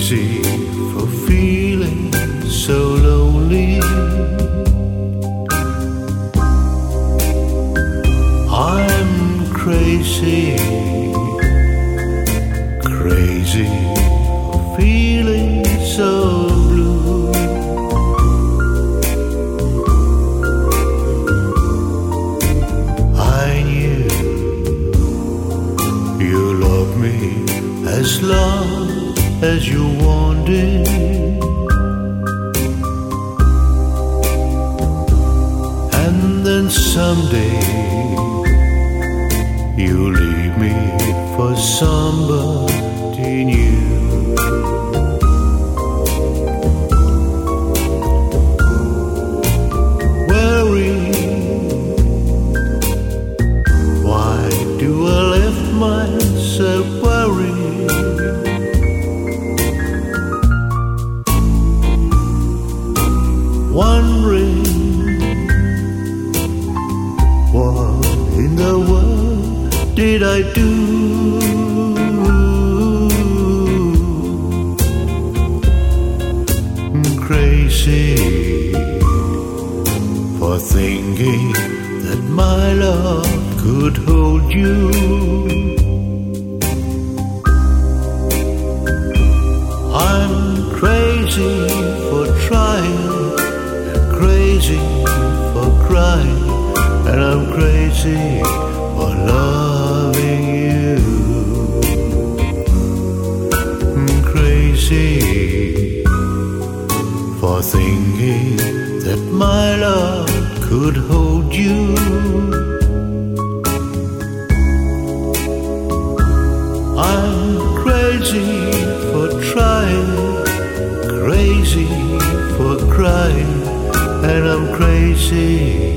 crazy for feeling so lonely. I'm crazy, crazy for feeling so blue. I knew you loved me as long as you wanted, and then someday you leave me for somebody new. Worry, why do I let myself worry? Wondering what in the world did I do? Crazy for thinking that my love could hold you. I'm crazy for trying, crazy for crying, and I'm crazy for loving you. Crazy for thinking that my love could hold you. I'm crazy for trying, crazy for crying, and I'm crazy